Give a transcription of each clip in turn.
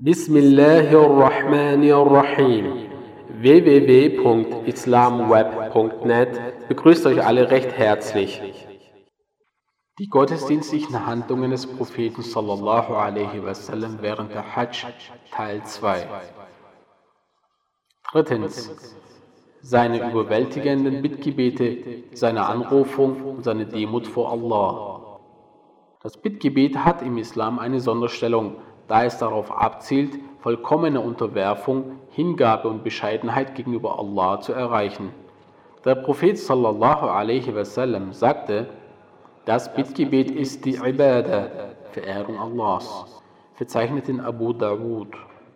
Bismillahirrahmanirrahim. www.islamweb.net begrüßt euch alle recht herzlich. Die gottesdienstlichen Handlungen des Propheten sallallahu alaihi wasallam während der Hajj, Teil 2. Drittens, seine überwältigenden Bittgebete, seine Anrufung und seine Demut vor Allah. Das Bittgebet hat im Islam eine Sonderstellung, da es darauf abzielt, vollkommene Unterwerfung, Hingabe und Bescheidenheit gegenüber Allah zu erreichen. Der Prophet sallallahu alaihi wasallam sagte, das Bittgebet ist die Ibadah, Verehrung Allahs, verzeichnet in Abu Dawud.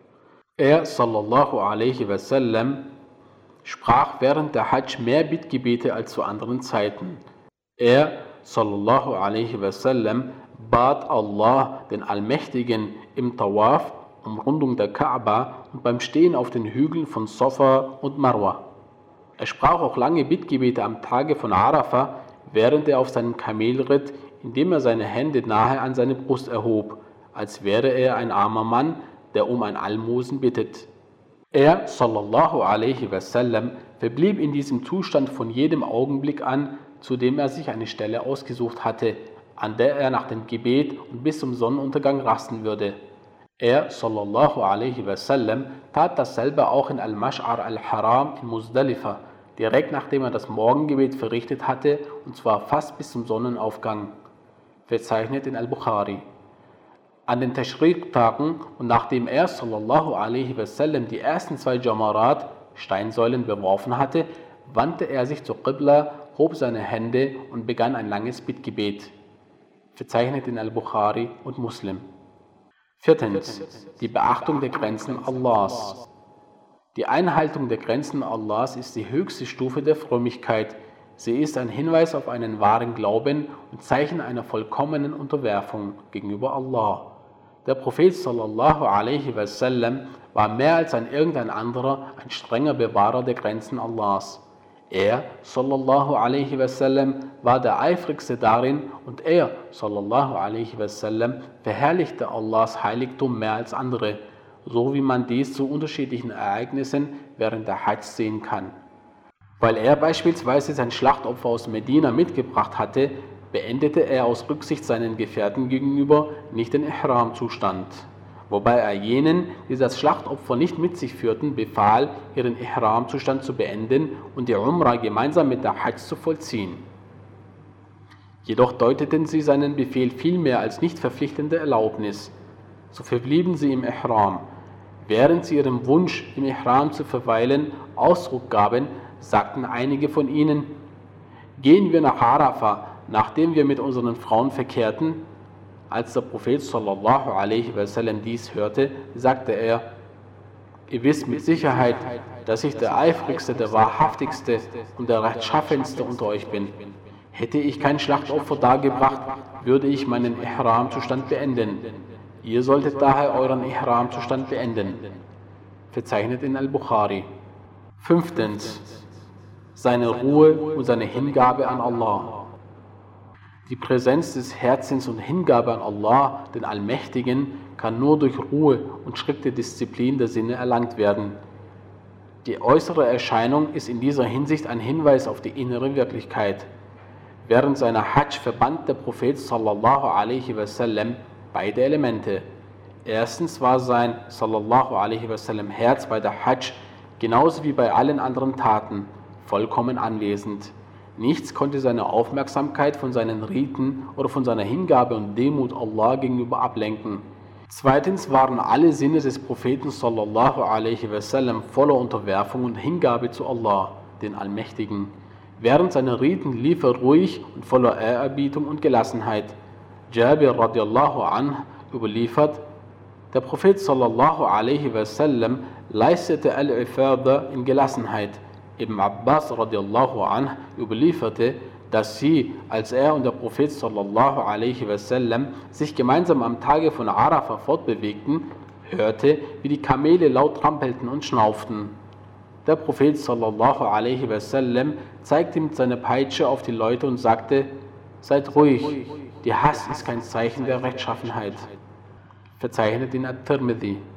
Er sallallahu alaihi wasallam sprach während der Hajj mehr Bittgebete als zu anderen Zeiten. Er sallallahu alaihi wasallam bat Allah, den Allmächtigen, im Tawaf, Umrundung der Kaaba und beim Stehen auf den Hügeln von Safa und Marwa. Er sprach auch lange Bittgebete am Tage von Arafah, während er auf seinem Kamel ritt, indem er seine Hände nahe an seine Brust erhob, als wäre er ein armer Mann, der um ein Almosen bittet. Er, sallallahu alaihi wasallam, verblieb in diesem Zustand von jedem Augenblick an, zu dem er sich eine Stelle ausgesucht hatte, an der er nach dem Gebet und bis zum Sonnenuntergang rasten würde. Er, sallallahu alaihi wasallam, tat dasselbe auch in Al-Mash'ar al-Haram in Muzdalifa, direkt nachdem er das Morgengebet verrichtet hatte, und zwar fast bis zum Sonnenaufgang, verzeichnet in Al-Bukhari. An den Tashriq-Tagen und nachdem er, sallallahu alaihi wasallam, die ersten 2 Jamarat, Steinsäulen, beworfen hatte, wandte er sich zur Qibla, hob seine Hände und begann ein langes Bittgebet, verzeichnet in Al-Bukhari und Muslim. Viertens, die Beachtung der Grenzen Allahs. Die Einhaltung der Grenzen Allahs ist die höchste Stufe der Frömmigkeit. Sie ist ein Hinweis auf einen wahren Glauben und Zeichen einer vollkommenen Unterwerfung gegenüber Allah. Der Prophet sallallahu alaihi wasallam war mehr als irgendein anderer ein strenger Bewahrer der Grenzen Allahs. Er, sallallahu alaihi wasallam, war der eifrigste darin und er, sallallahu alaihi wasallam, verherrlichte Allahs Heiligtum mehr als andere, so wie man dies zu unterschiedlichen Ereignissen während der Hajj sehen kann. Weil er beispielsweise sein Schlachtopfer aus Medina mitgebracht hatte, beendete er aus Rücksicht seinen Gefährten gegenüber nicht den Ihram-Zustand, wobei er jenen, die das Schlachtopfer nicht mit sich führten, befahl, ihren Ihram-Zustand zu beenden und die Umrah gemeinsam mit der Hajj zu vollziehen. Jedoch deuteten sie seinen Befehl vielmehr als nicht verpflichtende Erlaubnis. So verblieben sie im Ihram. Während sie ihrem Wunsch, im Ihram zu verweilen, Ausdruck gaben, sagten einige von ihnen, gehen wir nach Arafah, nachdem wir mit unseren Frauen verkehrten. Als der Prophet sallallahu alaihi wasallam dies hörte, sagte er, ihr wisst mit Sicherheit, dass ich der eifrigste, der wahrhaftigste und der rechtschaffenste unter euch bin. Hätte ich kein Schlachtopfer dargebracht, würde ich meinen Ihram-Zustand beenden. Ihr solltet daher euren Ihram-Zustand beenden. Verzeichnet in Al-Bukhari. Fünftens, seine Ruhe und seine Hingabe an Allah. Die Präsenz des Herzens und Hingabe an Allah, den Allmächtigen, kann nur durch Ruhe und strikte Disziplin der Sinne erlangt werden. Die äußere Erscheinung ist in dieser Hinsicht ein Hinweis auf die innere Wirklichkeit. Während seiner Hajj verband der Prophet sallallahu alaihi wasallam beide Elemente. Erstens war sein sallallahu alaihi wasallam Herz bei der Hajj, genauso wie bei allen anderen Taten, vollkommen anwesend. Nichts konnte seine Aufmerksamkeit von seinen Riten oder von seiner Hingabe und Demut Allah gegenüber ablenken. Zweitens waren alle Sinne des Propheten sallallahu alaihi wasallam voller Unterwerfung und Hingabe zu Allah, den Allmächtigen. Während seiner Riten lief er ruhig und voller Ehrerbietung und Gelassenheit. Jabir radiallahu anh überliefert, der Prophet sallallahu alaihi wasallam leistete Al-Ifada in Gelassenheit. Ibn Abbas radiallahu anh überlieferte, dass sie, als er und der Prophet sallallahu alaihi wasallam sich gemeinsam am Tage von Arafah fortbewegten, hörte, wie die Kamele laut trampelten und schnauften. Der Prophet sallallahu alaihi wasallam zeigte mit seiner Peitsche auf die Leute und sagte, seid ruhig, die Hass ist kein Zeichen der Rechtschaffenheit. Verzeichnet in At-Tirmidhi.